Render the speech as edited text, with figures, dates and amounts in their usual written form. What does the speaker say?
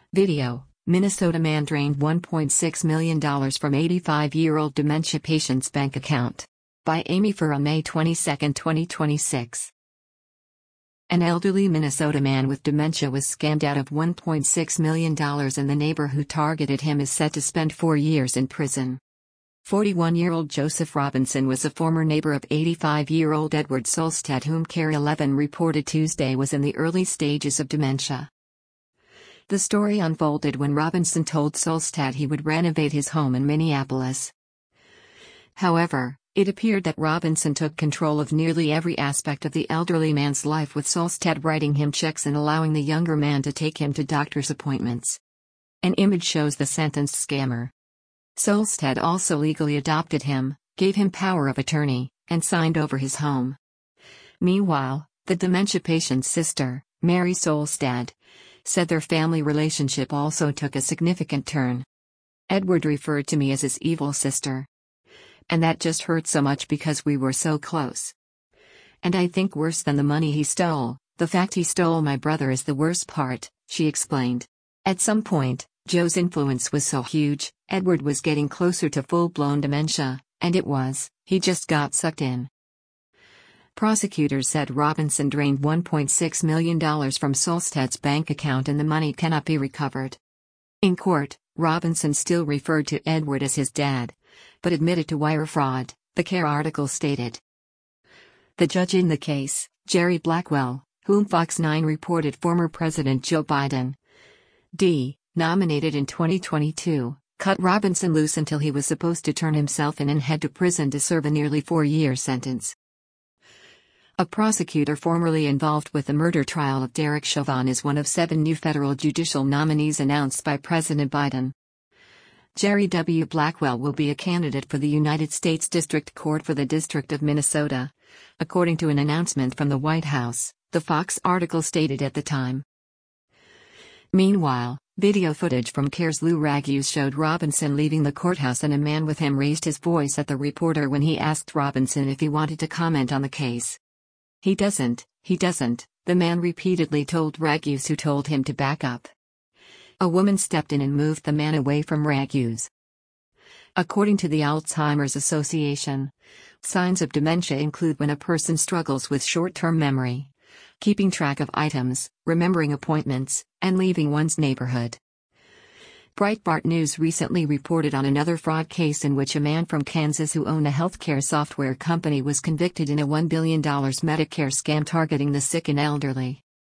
Video: Minnesota man drained $1.6 million from 85-year-old dementia patient's bank account. By Amy Furr on May 22, 2026. An elderly Minnesota man with dementia was scammed out of $1.6 million, and the neighbor who targeted him is set to spend 4 years in prison. 41-year-old Joseph Robinson was a former neighbor of 85-year-old Edward Solstad, whom KARE 11 reported Tuesday was in the early stages of dementia. The story unfolded when Robinson told Solstad he would renovate his home in Minneapolis. However, it appeared that Robinson took control of nearly every aspect of the elderly man's life, with Solstad writing him checks and allowing the younger man to take him to doctor's appointments. An image shows the sentenced scammer. Solstad also legally adopted him, gave him power of attorney, and signed over his home. Meanwhile, the dementia patient's sister, Mary Solstad, said their family relationship also took a significant turn. Edward referred to me as his evil sister. And that just hurt so much because we were so close. And I think worse than the money he stole, the fact he stole my brother is the worst part, she explained. At some point, Joe's influence was so huge, Edward was getting closer to full-blown dementia, and he just got sucked in. Prosecutors said Robinson drained $1.6 million from Solstad's bank account and the money cannot be recovered. In court, Robinson still referred to Edward as his dad, but admitted to wire fraud, the KARE article stated. The judge in the case, Jerry Blackwell, whom Fox 9 reported former President Joe Biden, nominated in 2022, cut Robinson loose until he was supposed to turn himself in and head to prison to serve a nearly 4-year sentence. A prosecutor formerly involved with the murder trial of Derek Chauvin is one of 7 new federal judicial nominees announced by President Biden. Jerry W. Blackwell will be a candidate for the United States District Court for the District of Minnesota, according to an announcement from the White House, the Fox article stated at the time. Meanwhile, video footage from KARE's Lou Raguse showed Robinson leaving the courthouse, and a man with him raised his voice at the reporter when he asked Robinson if he wanted to comment on the case. He doesn't, the man repeatedly told Raguse, who told him to back up. A woman stepped in and moved the man away from Raguse. According to the Alzheimer's Association, signs of dementia include when a person struggles with short-term memory, keeping track of items, remembering appointments, and leaving one's neighborhood. Breitbart News recently reported on another fraud case in which a man from Kansas who owned a healthcare software company was convicted in a $1 billion Medicare scam targeting the sick and elderly.